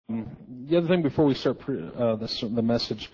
The other thing before we start the message,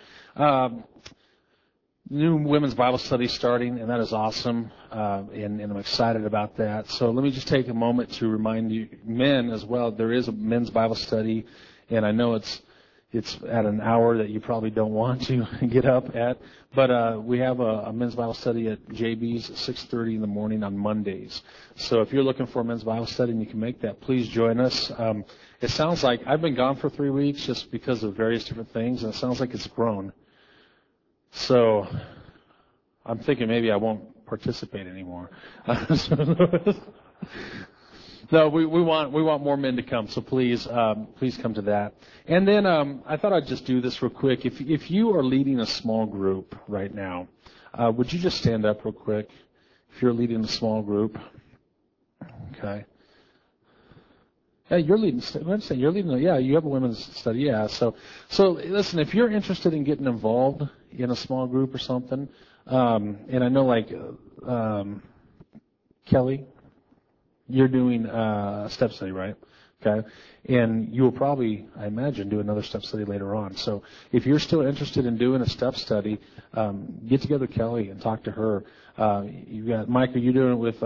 new women's Bible study starting, and that is awesome, and I'm excited about that. So let me just take a moment to remind you, men as well, there is a men's Bible study, and I know it's at an hour that you probably don't want to get up at, but we have a men's Bible study at JB's at 6:30 in the morning on Mondays. So if you're looking for a men's Bible study and you can make that, please join us. It sounds like I've been gone for 3 weeks just because of various different things, and it sounds like it's grown. So I'm thinking maybe I won't participate anymore. No, we want more men to come, so please come to that. And then I thought I'd just do this real quick. If you are leading a small group right now, would you just stand up real quick? If you're leading a small group, okay. Yeah, you're leading. You're leading. Yeah, you have a women's study. Yeah. So listen. If you're interested in getting involved in a small group or something, and I know like Kelly, you're doing a step study, right? Okay. And you will probably, I imagine, do another step study later on. So if you're still interested in doing a step study, get together with Kelly and talk to her. You got Mike. Are you doing it with?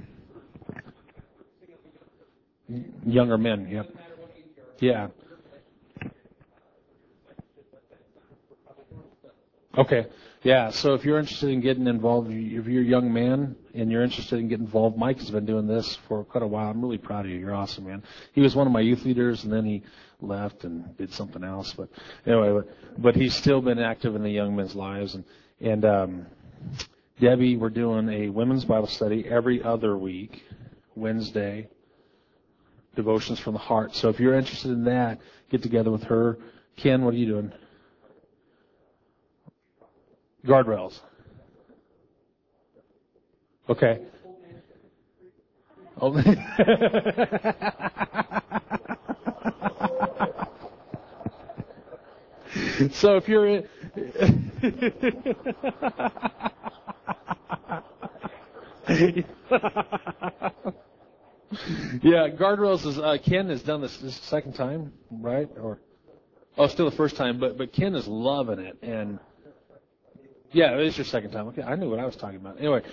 Younger men, yep. Yeah. Okay. Yeah, so if you're interested in getting involved, if you're a young man and you're interested in getting involved, Mike has been doing this for quite a while. I'm really proud of you. You're awesome, man. He was one of my youth leaders, and then he left and did something else. But anyway, but he's still been active in the young men's lives. And Debbie, we're doing a women's Bible study every other week, Wednesday. Devotions from the heart. So if you're interested in that, get together with her. Ken, what are you doing? Guardrails. Okay. Oh. So if you're in yeah, guardrails is Ken has done this second time, right? Still the first time, but Ken is loving it, and yeah, it is your second time. Okay, I knew what I was talking about. Anyway,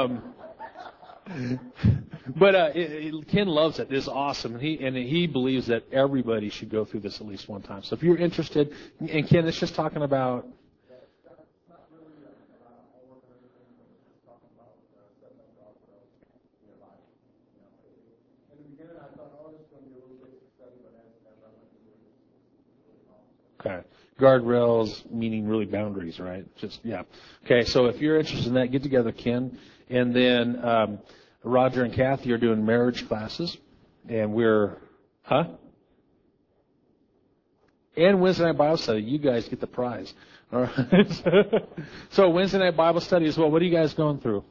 but Ken loves it. It's awesome, and he believes that everybody should go through this at least one time. So if you're interested, and Ken, it's just talking about. Okay. Guardrails, meaning really boundaries, right? Just, yeah. Okay, so if you're interested in that, get together, Ken. And then Roger and Kathy are doing marriage classes. And And Wednesday night Bible study. You guys get the prize. All right. So Wednesday night Bible study as well. What are you guys going through?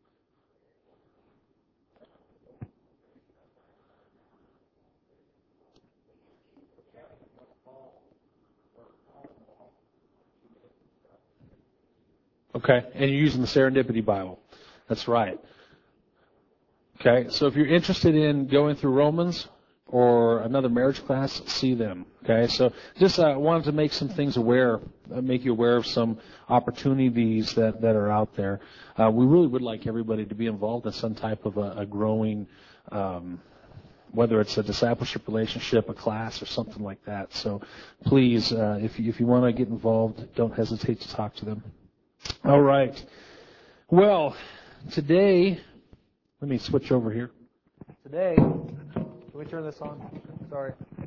Okay, and you're using the Serendipity Bible. That's right. Okay, so if you're interested in going through Romans or another marriage class, see them. Okay, so just wanted to make some things make you aware of some opportunities that are out there. We really would like everybody to be involved in some type of a growing, whether it's a discipleship relationship, a class, or something like that. So please, if you want to get involved, don't hesitate to talk to them. All right. Well, today, let me switch over here. Today, can we turn this on? Sorry.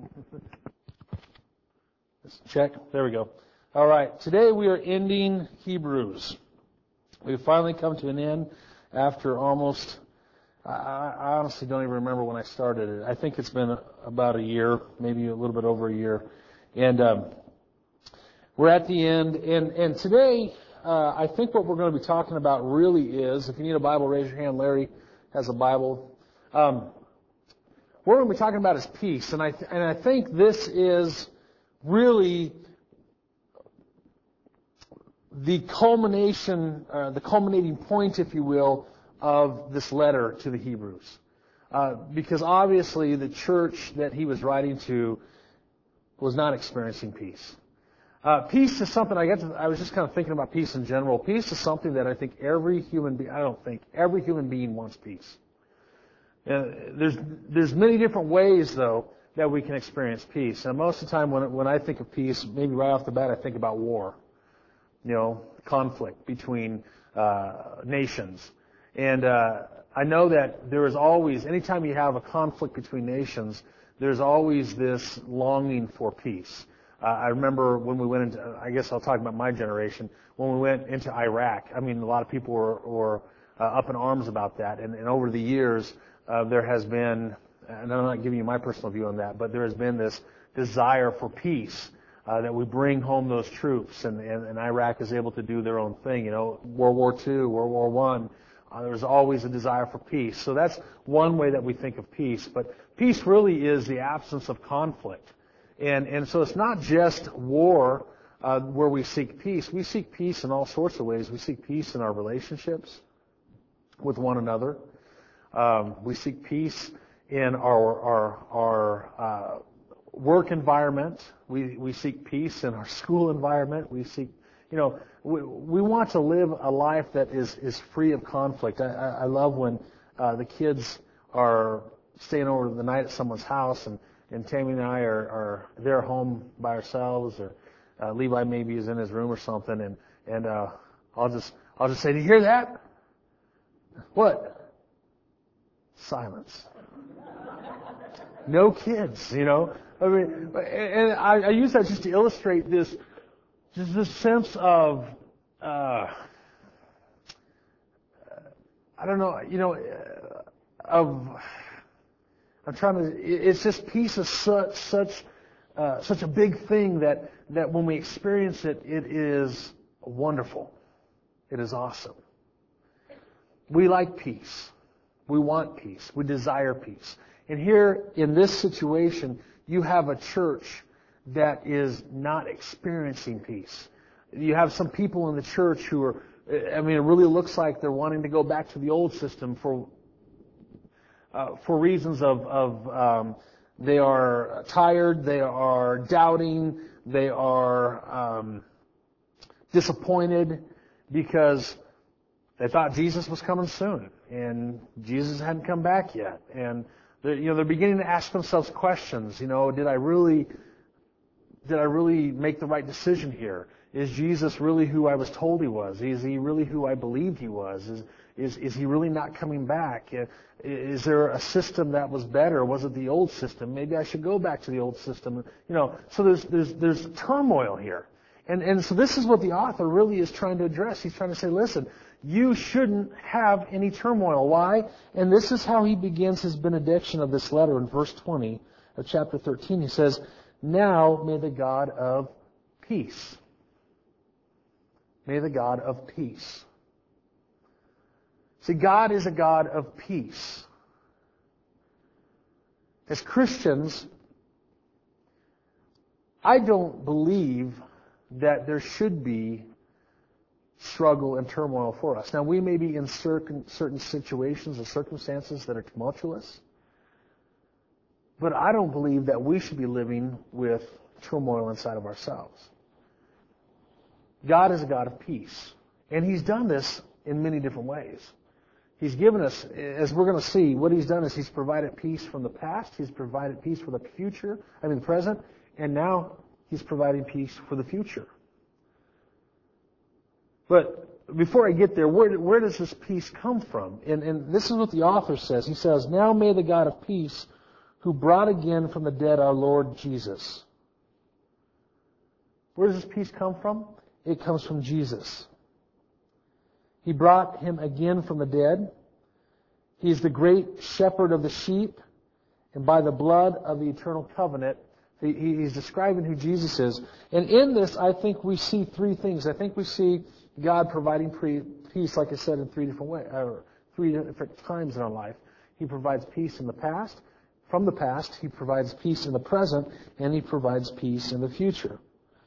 Let's check. There we go. All right. Today we are ending Hebrews. We've finally come to an end after almost, I honestly don't even remember when I started it. I think it's been about a year, maybe a little bit over a year. And we're at the end. And today, I think what we're going to be talking about really is, if you need a Bible, raise your hand. Larry has a Bible. What we're going to be talking about is peace. And I think this is really the culminating point, if you will, of this letter to the Hebrews. Because obviously the church that he was writing to was not experiencing peace. Peace is something I was just kind of thinking about peace in general. Peace is something that I think every human being wants peace. There's many different ways, though, that we can experience peace. And most of the time when I think of peace, maybe right off the bat, I think about war. Conflict between nations. And I know that there is always, anytime you have a conflict between nations, there's always this longing for peace. I remember when we went into, I guess I'll talk about my generation, when we went into Iraq. I mean, a lot of people were up in arms about that. And over the years, there has been, and I'm not giving you my personal view on that, but there has been this desire for peace, that we bring home those troops, and Iraq is able to do their own thing. World War II, World War I, there's always a desire for peace. So that's one way that we think of peace. But peace really is the absence of conflict. And so it's not just war where we seek peace. We seek peace in all sorts of ways. We seek peace in our relationships with one another. We seek peace in our work environment. We seek peace in our school environment. We seek, we want to live a life that is free of conflict. I love when the kids are staying over the night at someone's house, and Tammy and I are there home by ourselves, or Levi maybe is in his room or something, and I'll just say, "Do you hear that?" "What?" Silence. No kids, I mean, and I use that just to illustrate this sense of, I don't know, it's just peace is such a big thing that when we experience it, it is wonderful. It is awesome. We like peace. We want peace. We desire peace. And here, in this situation, you have a church that is not experiencing peace. You have some people in the church who are, it really looks like they're wanting to go back to the old system for reasons of they are tired, they are doubting, they are disappointed because they thought Jesus was coming soon, and Jesus hadn't come back yet. And they're beginning to ask themselves questions. Did I really make the right decision here? Is Jesus really who I was told he was? Is he really who I believed he was? Is he really not coming back? Is there a system that was better? Was it the old system? Maybe I should go back to the old system. So there's turmoil here. And so this is what the author really is trying to address. He's trying to say, listen, you shouldn't have any turmoil. Why? And this is how he begins his benediction of this letter in verse 20 of chapter 13. He says, "Now may the God of peace." May the God of peace. See, God is a God of peace. As Christians, I don't believe that there should be struggle and turmoil for us. Now, we may be in certain situations or circumstances that are tumultuous, but I don't believe that we should be living with turmoil inside of ourselves. God is a God of peace, and He's done this in many different ways. He's given us, as we're going to see, what He's done is He's provided peace from the past, He's provided peace for the present, and now He's providing peace for the future. But before I get there, where does this peace come from? And this is what the author says. He says, "Now may the God of peace, who brought again from the dead our Lord Jesus." Where does this peace come from? It comes from Jesus. He brought Him again from the dead. He's the great shepherd of the sheep, and by the blood of the eternal covenant, He's describing who Jesus is. And in this, I think we see three things. I think we see God providing peace, like I said, in three different times in our life. He provides peace in the past. From the past, He provides peace in the present, and He provides peace in the future.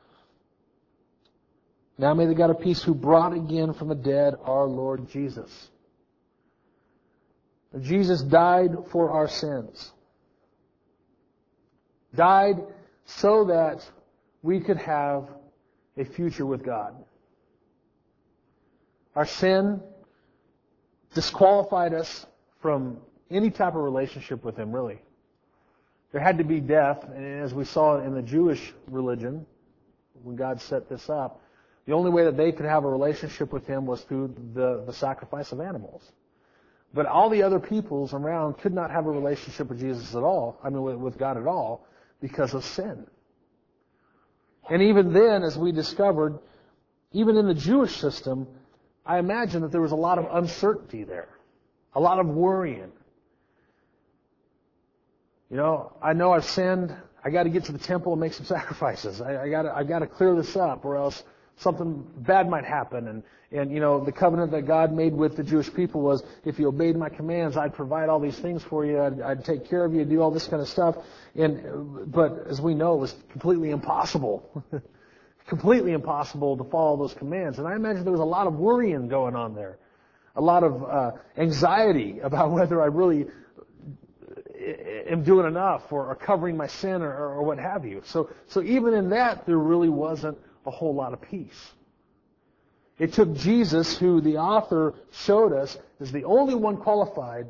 Now may the God of peace, who brought again from the dead our Lord Jesus. Jesus died for our sins. Died so that we could have a future with God. Our sin disqualified us from any type of relationship with Him, really. There had to be death, and as we saw in the Jewish religion, when God set this up, the only way that they could have a relationship with Him was through the sacrifice of animals. But all the other peoples around could not have a relationship with Jesus at all, with God at all, because of sin. And even then, as we discovered, even in the Jewish system, I imagine that there was a lot of uncertainty there, a lot of worrying. I know I've sinned. I got to get to the temple and make some sacrifices. I got to clear this up, or else something bad might happen. And the covenant that God made with the Jewish people was, if you obeyed my commands, I'd provide all these things for you. I'd take care of you, do all this kind of stuff. But as we know, it was completely impossible. Completely impossible to follow those commands. And I imagine there was a lot of worrying going on there. A lot of anxiety about whether I really am doing enough or covering my sin or what have you. So even in that, there really wasn't a whole lot of peace. It took Jesus, who the author showed us is the only one qualified.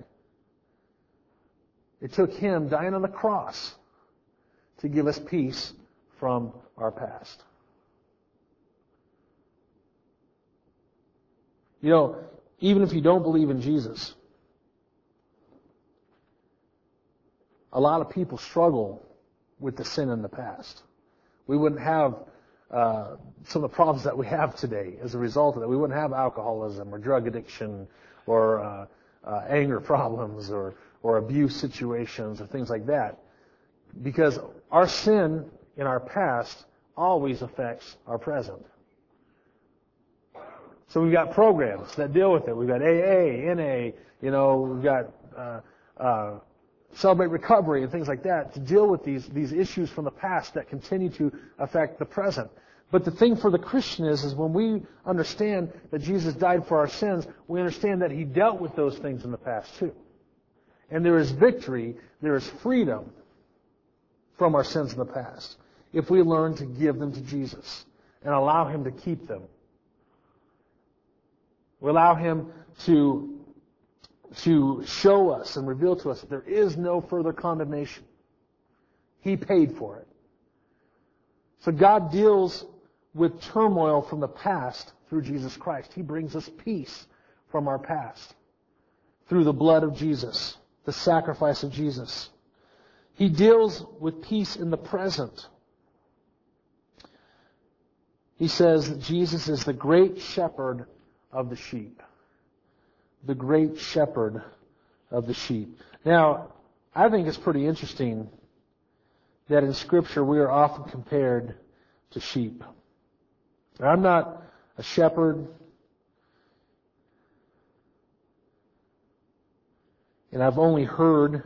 It took Him dying on the cross to give us peace from our past. Even if you don't believe in Jesus, a lot of people struggle with the sin in the past. We wouldn't have some of the problems that we have today as a result of that. We wouldn't have alcoholism or drug addiction or anger problems or abuse situations or things like that. Because our sin in our past always affects our present. So we've got programs that deal with it. We've got AA, NA, we've got Celebrate Recovery and things like that to deal with these issues from the past that continue to affect the present. But the thing for the Christian is when we understand that Jesus died for our sins, we understand that He dealt with those things in the past too. And there is victory, there is freedom from our sins in the past if we learn to give them to Jesus and allow Him to keep them. We allow Him to show us and reveal to us that there is no further condemnation. He paid for it. So God deals with turmoil from the past through Jesus Christ. He brings us peace from our past through the blood of Jesus, the sacrifice of Jesus. He deals with peace in the present. He says that Jesus is the great shepherd of the sheep. The great shepherd of the sheep. Now, I think it's pretty interesting that in Scripture we are often compared to sheep. Now, I'm not a shepherd, and I've only heard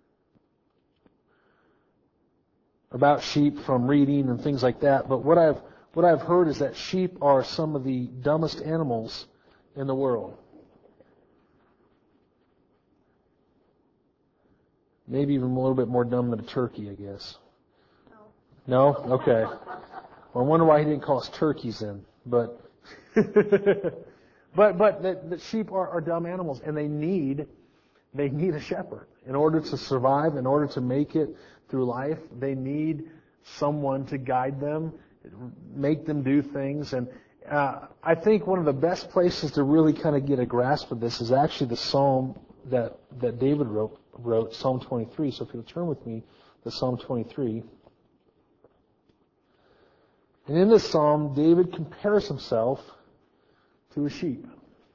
about sheep from reading and things like that, but what I've heard is that sheep are some of the dumbest animals in the world. Maybe even a little bit more dumb than a turkey, I guess. No? Okay. Well, I wonder why He didn't call us turkeys then. But the sheep are dumb animals, and they need a shepherd. In order to survive, in order to make it through life, they need someone to guide them, make them do things. And I think one of the best places to really kind of get a grasp of this is actually the psalm that David wrote, Psalm 23. So if you'll turn with me to Psalm 23. And in this psalm, David compares himself to a sheep.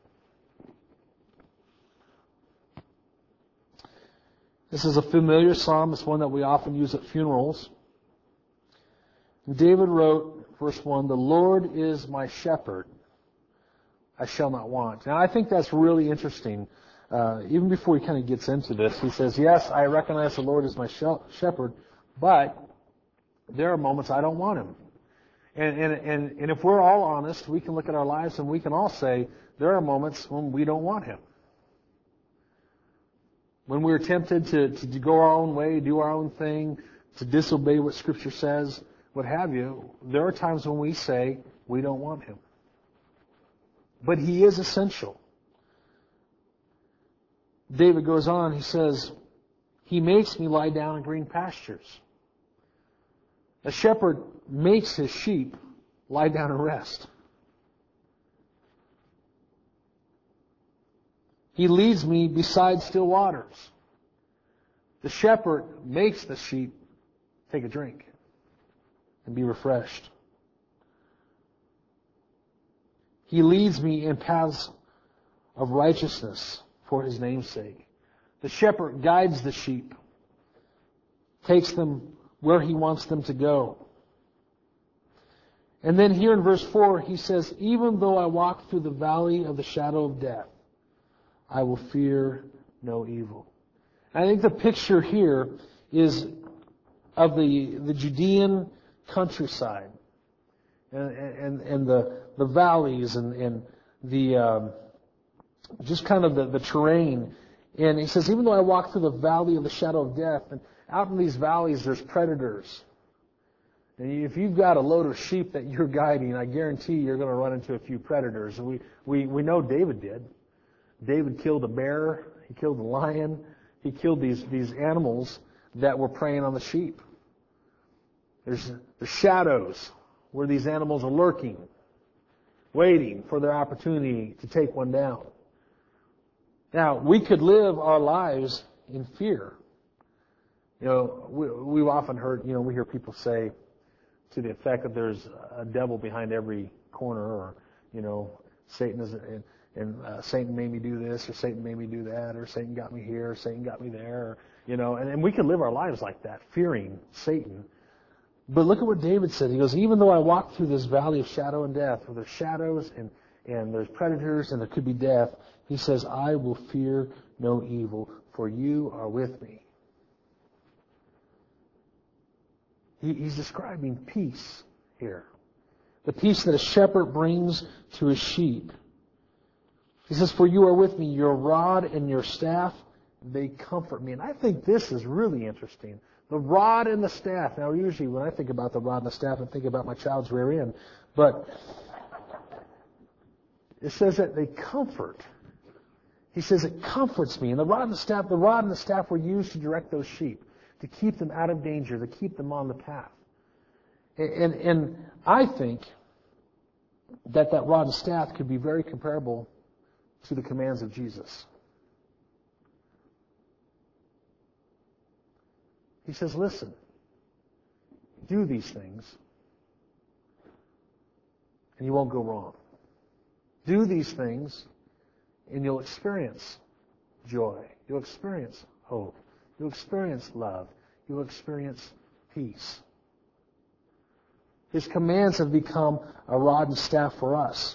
This is a familiar psalm. It's one that we often use at funerals. And David wrote, verse 1, "The Lord is my shepherd, I shall not want." Now, I think that's really interesting. Even before he kind of gets into this, he says, yes, I recognize the Lord is my shepherd, but there are moments I don't want Him. And if we're all honest, we can look at our lives and we can all say there are moments when we don't want Him. When we're tempted to go our own way, do our own thing, to disobey what Scripture says, what have you. There are times when we say we don't want Him. But He is essential. David goes on, he says, He makes me lie down in green pastures. A shepherd makes his sheep lie down and rest. He leads me beside still waters. The shepherd makes the sheep take a drink and be refreshed. He leads me in paths of righteousness for His name's sake. The shepherd guides the sheep, takes them where He wants them to go. And then here in verse 4, he says, even though I walk through the valley of the shadow of death, I will fear no evil. And I think the picture here is of the Judean countryside and the valleys and the just kind of the terrain. And he says, even though I walk through the valley of the shadow of death, and out in these valleys there's predators. And if you've got a load of sheep that you're guiding, I guarantee you're going to run into a few predators. And we know David did. David killed a bear. He killed a lion. He killed these animals that were preying on the sheep. There's the shadows where these animals are lurking, waiting for their opportunity to take one down. Now, we could live our lives in fear. You know, we've often heard, we hear people say to the effect that there's a devil behind every corner, or, Satan is, and Satan made me do this, or Satan made me do that, or Satan got me here, or Satan got me there, and we can live our lives like that, fearing Satan. But look at what David said. He goes, even though I walk through this valley of shadow and death, where there's shadows and there's predators and there could be death, he says, I will fear no evil, for you are with me. He's describing peace here. The peace that a shepherd brings to his sheep. He says, for you are with me, your rod and your staff, they comfort me. And I think this is really interesting. The rod and the staff. Now, usually when I think about the rod and the staff, I think about my child's rear end. But it says that they comfort. He says it comforts me. And the rod and the staff were used to direct those sheep, to keep them out of danger, to keep them on the path. And I think that rod and staff could be very comparable to the commands of Jesus. He says, listen, do these things, and you won't go wrong. Do these things, and you'll experience joy. You'll experience hope. You'll experience love. You'll experience peace. His commands have become a rod and staff for us.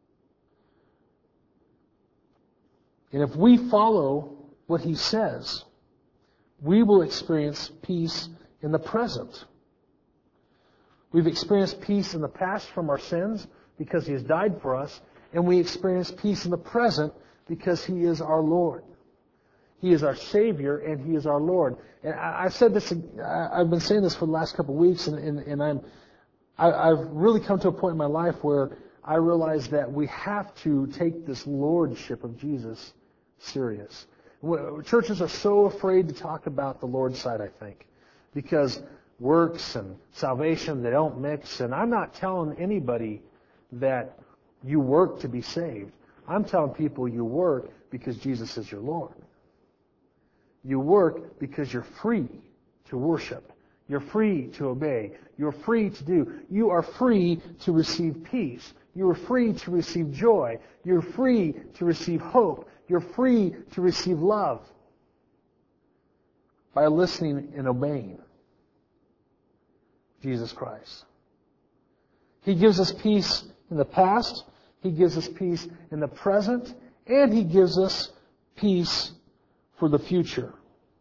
And if we follow what He says, we will experience peace in the present. We've experienced peace in the past from our sins because He has died for us, and we experience peace in the present because He is our Lord. He is our Savior, and He is our Lord. And I've said this. I've been saying this for the last couple of weeks, and I've really come to a point in my life where I realize that we have to take this lordship of Jesus serious. Churches are so afraid to talk about the Lord's side, I think, because works and salvation, they don't mix. And I'm not telling anybody that you work to be saved. I'm telling people you work because Jesus is your Lord. You work because you're free to worship. You're free to obey. You're free to do. You are free to receive peace. You are free to receive joy. You're free to receive hope. You're free to receive love by listening and obeying Jesus Christ. He gives us peace in the past. He gives us peace in the present. And He gives us peace for the future.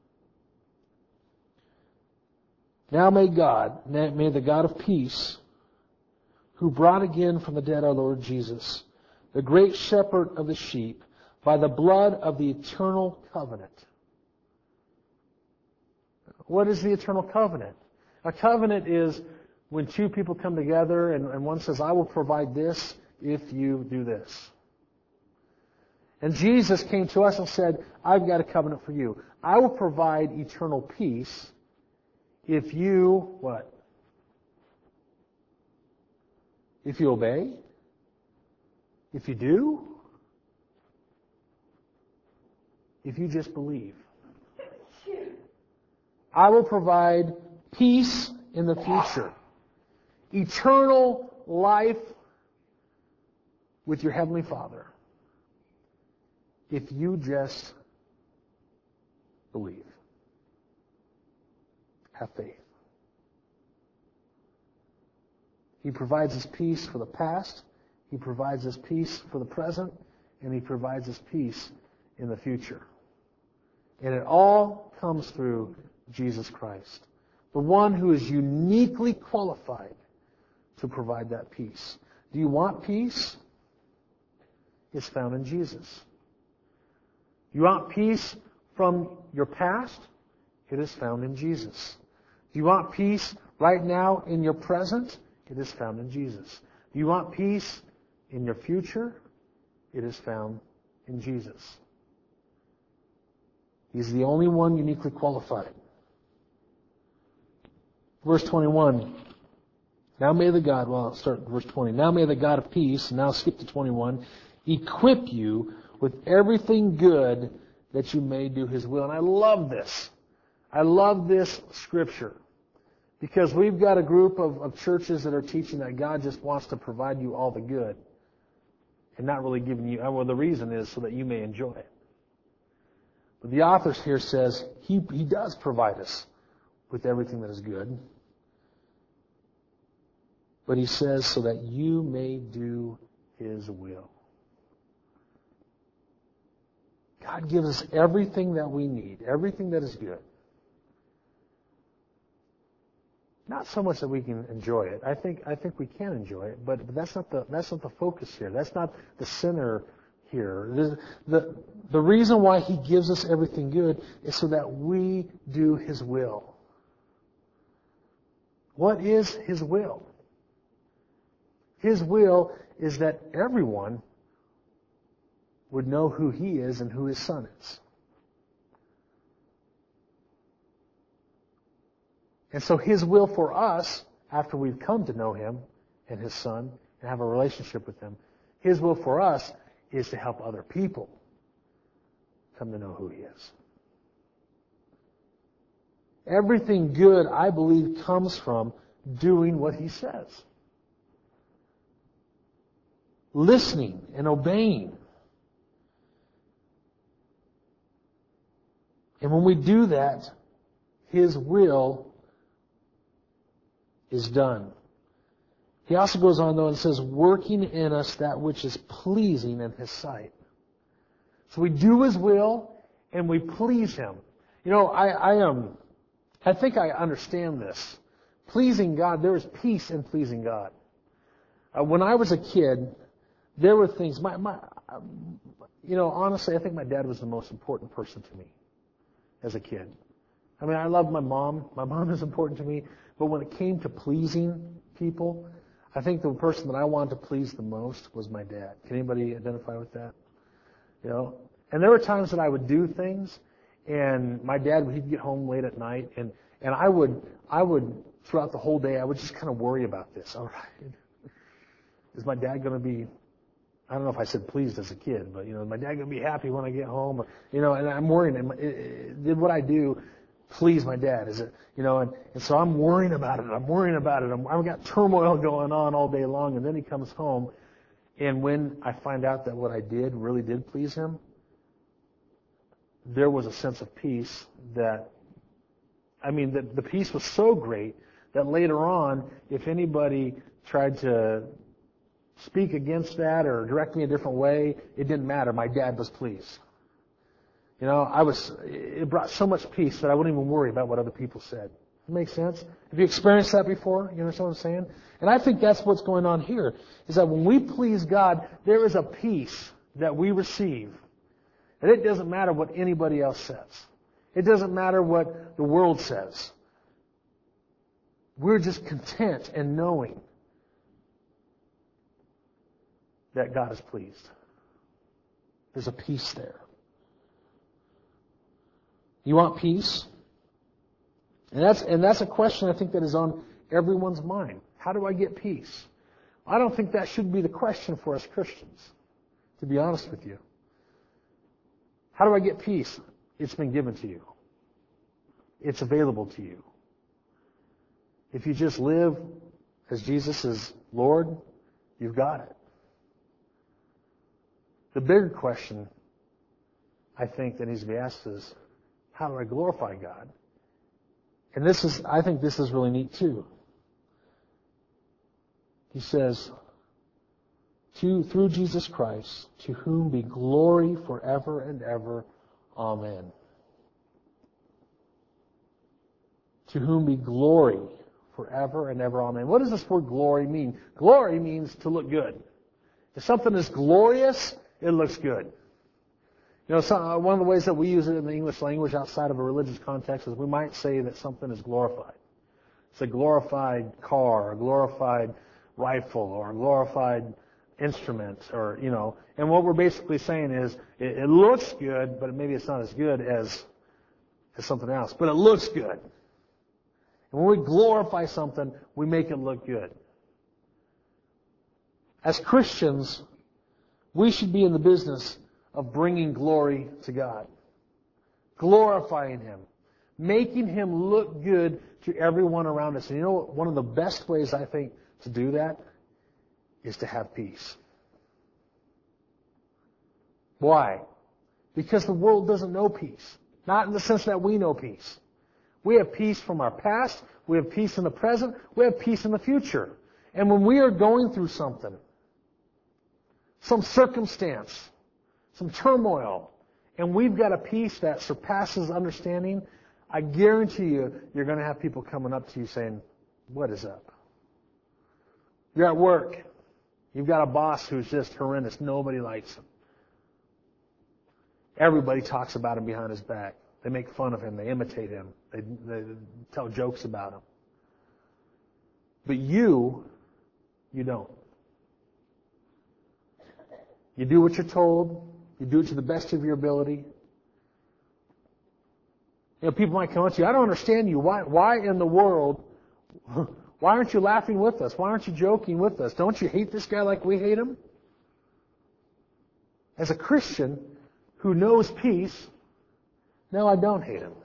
Now may the God of peace, who brought again from the dead our Lord Jesus, the great shepherd of the sheep, by the blood of the eternal covenant. What is the eternal covenant? A covenant is when two people come together and one says, I will provide this if you do this. And Jesus came to us and said, I've got a covenant for you. I will provide eternal peace if you, what? If you obey? If you do? If you just believe. I will provide peace in the future. Eternal life with your Heavenly Father. If you just believe. Have faith. He provides us peace for the past. He provides us peace for the present. And He provides us peace in the future. And it all comes through Jesus Christ. The one who is uniquely qualified to provide that peace. Do you want peace? It's found in Jesus. You want peace from your past? It is found in Jesus. Do you want peace right now in your present? It is found in Jesus. Do you want peace in your future? It is found in Jesus. He's the only one uniquely qualified. Verse 21. Now may the God, well, I'll start at verse 20. Now may the God of peace, now skip to 21, equip you with everything good that you may do His will. And I love this. I love this scripture. Because we've got a group of churches that are teaching that God just wants to provide you all the good. And not really giving you, well, the reason is so that you may enjoy it. But the author here says He does provide us with everything that is good. But He says so that you may do His will. God gives us everything that we need, everything that is good. Not so much that we can enjoy it. I think we can enjoy it, but that's not the focus here. That's not the center here. The reason why He gives us everything good is so that we do His will. What is His will? His will is that everyone would know who He is and who His Son is. And so His will for us, after we've come to know Him and His Son and have a relationship with Him, His will for us is to help other people come to know who He is. Everything good, I believe, comes from doing what He says. Listening and obeying. And when we do that, His will is done. He also goes on, though, and says, working in us that which is pleasing in His sight. So we do His will, and we please Him. You know, I think I understand this. Pleasing God, there is peace in pleasing God. When I was a kid, there were things, honestly, I think my dad was the most important person to me as a kid. I mean, I loved my mom. My mom is important to me. But when it came to pleasing people, I think the person that I wanted to please the most was my dad. Can anybody identify with that? You know? And there were times that I would do things, and my dad, he'd get home late at night, and I would, throughout the whole day, I would just kind of worry about this. All right. Is my dad going to be, I don't know if I said pleased as a kid, but, is my dad going to be happy when I get home? And I'm worrying, did what I do please my dad? Is it, and so I'm worrying about it. I've got turmoil going on all day long, and then he comes home, and when I find out that what I did really did please him, there was a sense of peace the peace was so great that later on, if anybody tried to speak against that or direct me a different way, it didn't matter. My dad was pleased. It brought so much peace that I wouldn't even worry about what other people said. It makes sense? Have you experienced that before? You understand what I'm saying? And I think that's what's going on here, is that when we please God, there is a peace that we receive. And it doesn't matter what anybody else says. It doesn't matter what the world says. We're just content in knowing that God is pleased. There's a peace there. You want peace? And that's a question I think that is on everyone's mind. How do I get peace? I don't think that should be the question for us Christians, to be honest with you. How do I get peace? It's been given to you. It's available to you. If you just live as Jesus is Lord, you've got it. The bigger question, I think, that needs to be asked is, how do I glorify God? And I think this is really neat too. He says, through Jesus Christ, to whom be glory forever and ever. Amen. To whom be glory forever and ever. Amen. What does this word glory mean? Glory means to look good. If something is glorious, it looks good. You know, one of the ways that we use it in the English language outside of a religious context is we might say that something is glorified. It's a glorified car, a glorified rifle, or a glorified instrument, or, you know. And what we're basically saying is, it looks good, but maybe it's not as good as something else. But it looks good. And when we glorify something, we make it look good. As Christians, we should be in the business of bringing glory to God. Glorifying Him. Making Him look good to everyone around us. And you know, one of the best ways, I think, to do that is to have peace. Why? Because the world doesn't know peace. Not in the sense that we know peace. We have peace from our past. We have peace in the present. We have peace in the future. And when we are going through something, some circumstance, some turmoil, and we've got a peace that surpasses understanding, I guarantee you're going to have people coming up to you saying, what is up? You're at work. You've got a boss who's just horrendous. Nobody likes him. Everybody talks about him behind his back. They make fun of him. They imitate him. They tell jokes about him. But you don't. You do what you're told. You do it to the best of your ability. You know, people might come up to you, I don't understand you. Why in the world, why aren't you laughing with us? Why aren't you joking with us? Don't you hate this guy like we hate him? As a Christian who knows peace, no, I don't hate him.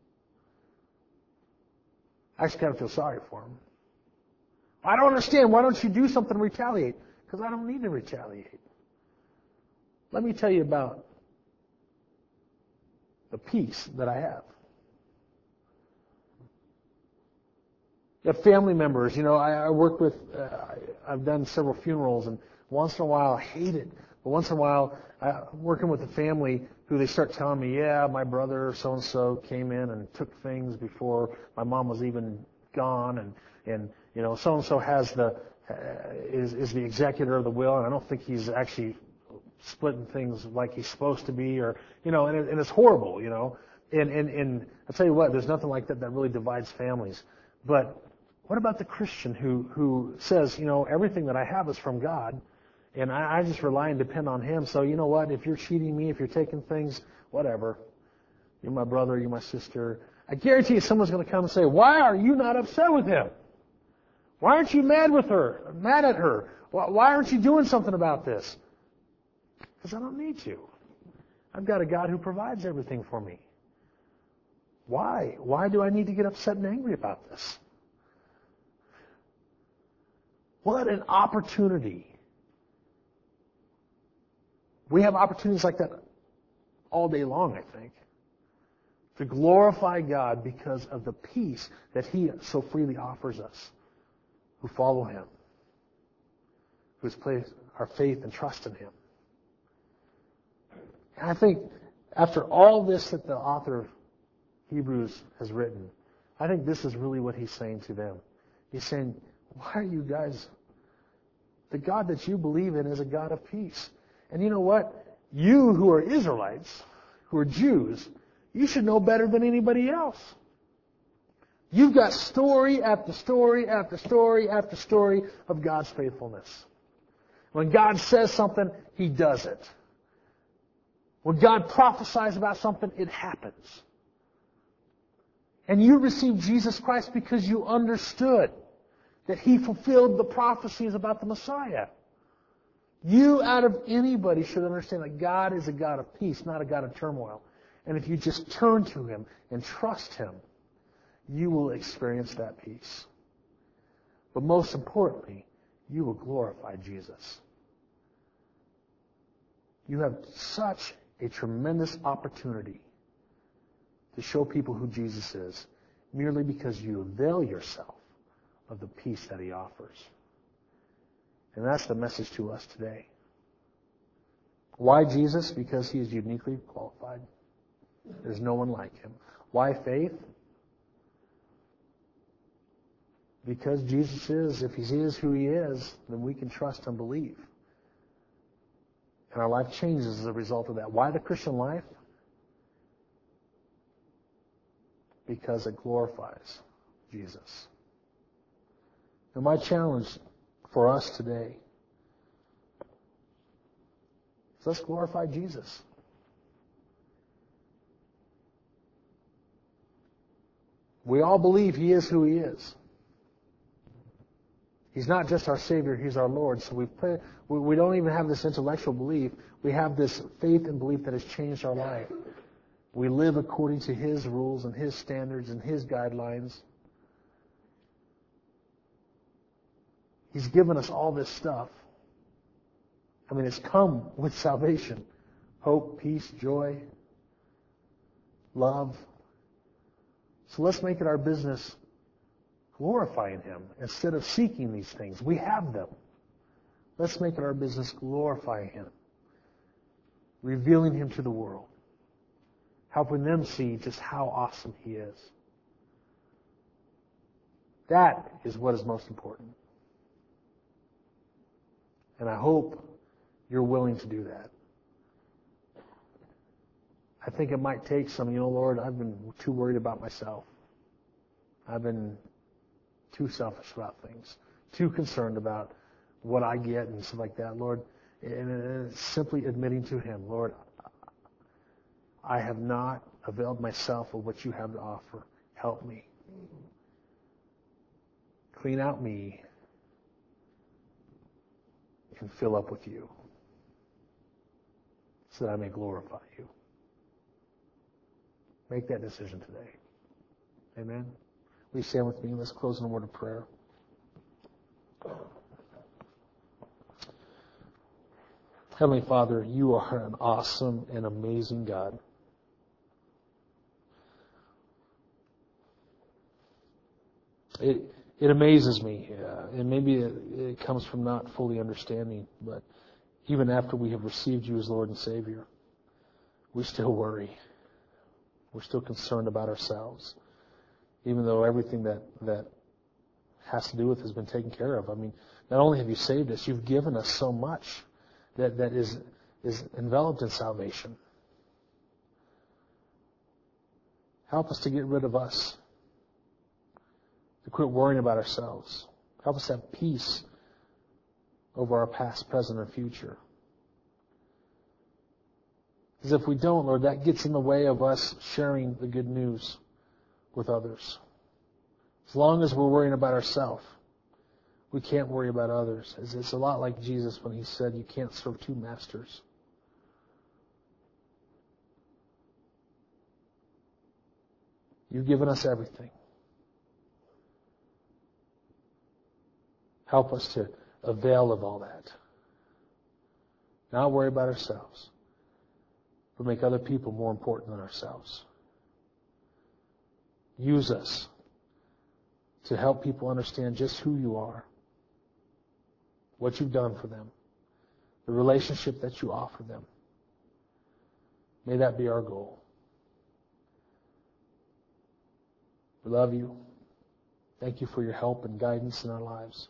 I actually kind of feel sorry for him. I don't understand. Why don't you do something to retaliate? Because I don't need to retaliate. Let me tell you about the peace that I have. You have family members. You know, I work with, I've done several funerals, and once in a while I hate it. But once in a while, I'm working with a family who they start telling me, yeah, my brother so-and-so came in and took things before my mom was even gone, and you know, so-and-so has is the executor of the will, and I don't think he's actually splitting things like he's supposed to be, or, you know, and it's horrible, you know. And I'll tell you what, there's nothing like that really divides families. But what about the Christian who says, you know, everything that I have is from God, and I just rely and depend on Him. So you know what, if you're cheating me, if you're taking things, whatever. You're my brother, you're my sister. I guarantee you someone's going to come and say, why are you not upset with him? Why aren't you mad at her? Why aren't you doing something about this? Because I don't need to. I've got a God who provides everything for me. Why? Why do I need to get upset and angry about this? What an opportunity. We have opportunities like that all day long, I think, to glorify God because of the peace that He so freely offers us who follow Him, who's placed our faith and trust in Him. And I think after all this that the author of Hebrews has written, I think this is really what he's saying to them. He's saying, why are you guys, the God that you believe in is a God of peace. And you know what? You who are Israelites, who are Jews, You should know better than anybody else. You've got story after story after story after story of God's faithfulness. When God says something, He does it. When God prophesies about something, it happens. And you received Jesus Christ because you understood that He fulfilled the prophecies about the Messiah. You, out of anybody, should understand that God is a God of peace, not a God of turmoil. And if you just turn to Him and trust Him, you will experience that peace. But most importantly, you will glorify Jesus. You have such a tremendous opportunity to show people who Jesus is merely because you avail yourself of the peace that He offers. And that's the message to us today. Why Jesus? Because He is uniquely qualified. There's no one like Him. Why faith? Because Jesus is, if He is who He is, then we can trust and believe. And our life changes as a result of that. Why the Christian life? Because it glorifies Jesus. And my challenge for us today is let's glorify Jesus. We all believe He is who He is. He's not just our Savior, He's our Lord. So we don't even have this intellectual belief. We have this faith and belief that has changed our life. We live according to His rules and His standards and His guidelines. He's given us all this stuff. I mean, it's come with salvation. Hope, peace, joy, love. So let's make it our business glorifying Him instead of seeking these things. We have them. Let's make it our business glorifying Him, revealing Him to the world, helping them see just how awesome He is. That is what is most important. And I hope you're willing to do that. I think it might take some, Lord, I've been too worried about myself. I've been too selfish about things, too concerned about what I get and stuff like that, Lord. And it's simply admitting to Him, Lord, I have not availed myself of what You have to offer. Help me. Clean out me and fill up with You so that I may glorify You. Make that decision today. Amen. Will you stand with me? Let's close in a word of prayer. Heavenly Father, You are an awesome and amazing God. It amazes me, and maybe it comes from not fully understanding, but even after we have received You as Lord and Savior, we still worry. We're still concerned about ourselves, even though everything that has to do with it has been taken care of. I mean, not only have You saved us, You've given us so much that is enveloped in salvation. Help us to get rid of us, to quit worrying about ourselves. Help us have peace over our past, present, and future. Because if we don't, Lord, that gets in the way of us sharing the good news with others. As long as we're worrying about ourselves, we can't worry about others. It's a lot like Jesus when He said you can't serve two masters. You've given us everything. Help us to avail of all that. Not worry about ourselves, but make other people more important than ourselves. Use us to help people understand just who You are, what You've done for them, the relationship that You offer them. May that be our goal. We love You. Thank You for Your help and guidance in our lives.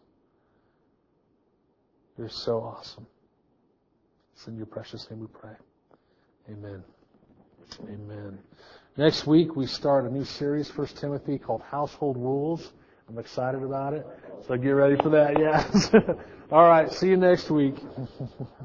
You're so awesome. It's in Your precious name we pray. Amen. Amen. Next week, we start a new series, 1 Timothy, called Household Rules. I'm excited about it. So get ready for that, yes. All right, see you next week.